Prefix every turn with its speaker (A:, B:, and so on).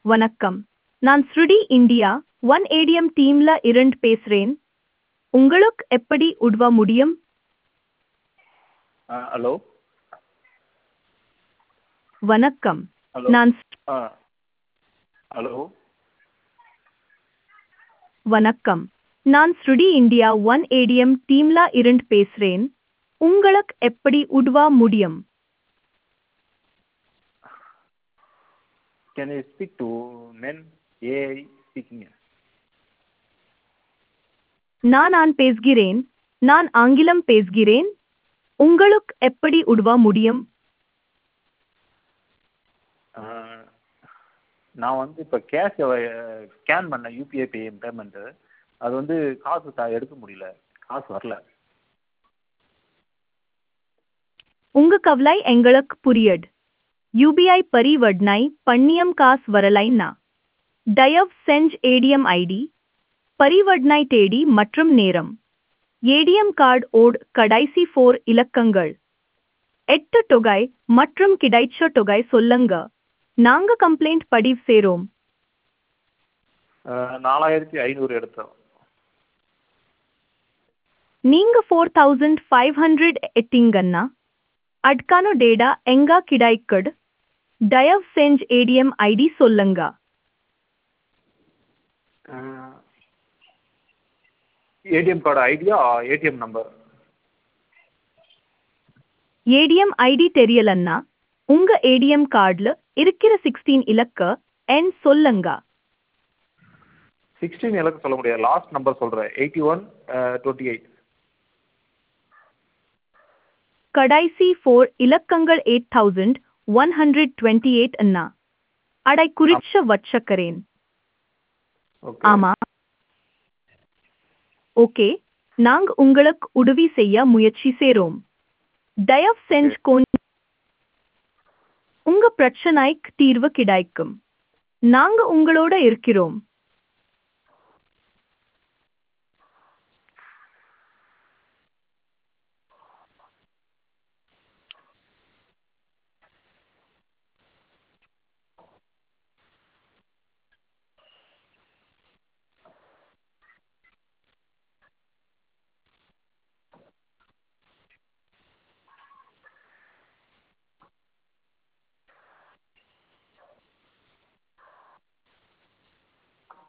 A: வணக்கம். நான் ஸ்ருடி India one ATM டீம்ல இருந்து பேசுறேன். உங்களுக்கு எப்படி உதவ முடியும்?
B: ஹலோ
A: வணக்கம்.
B: ஹலோ
A: நான்
B: ஆ ஹலோ
A: வணக்கம். நான் ஸ்ருடி இந்தியா ஒன் ஏடிஎம் டீம்ல இருந்து பேசுறேன். உங்களுக்கு எப்படி உதவ முடியும்?
B: Can you speak to men AI speaking?
A: நான் பேசுகிறேன். நான் ஆங்கிலம் பேசுகிறேன். உங்களுக்கு எப்படி உதவ முடியும்?
B: நான் வந்து இப்போ கேஷ் ஸ்கேன் பண்ணேன், யூபிஐ பேமெண்ட்டு. அது வந்து காசு எடுக்க முடியல, காசு வரல.
A: உங்க கவலை எங்களுக்கு புரியுது. யூபிஐ பரிவர்த்தனை பண்ணியம் காசு வரலைன்னா தயவு செஞ்சு ஏடிஎம் ஐடி, பரிவர்த்தனை தேதி மற்றும் நேரம், ஏடிஎம் கார்டு ஓட் கடைசி 4 இலக்கங்கள், 8 தொகை மற்றும் கிடைச்ச தொகை சொல்லுங்க. நாங்க கம்ப்ளைண்ட் பதிவு செய்றோம்.
B: 4500 எடுத்தோம்.
A: நீங்க 4500 எட்டிங்கன்னா அதுக்கான டேட்டா எங்க கிடைக்குது? தயவு செஞ்சு ஏடிஎம் ஐடி சொல்லுங்க.
B: ATM card idea, ATM number.
A: ATM ID தெரியலன்னா உங்க ஏடிஎம் கார்டுல இருக்கிற 16 இலக்க எண் சொல்லுங்க.
B: 16 இலக்கு சொல்ல முடியாது, லாஸ்ட் நம்பர் சொல்கிறேன், 8128.
A: கடைசி 4 இலக்கங்கள் 8128 அண்ணா. அடை குறிச்ச வச்சக்கரேன்.
B: ஓகே.
A: ஆமா. ஓகே, நாங்க உங்களுக்கு உதவி செய்ய முயற்சி செய்றோம். தயவு செஞ்சு உங்க பிரச்சனைக்கு தீர்வு கிடைக்கும். நாங்க உங்களோட இருக்கிறோம்.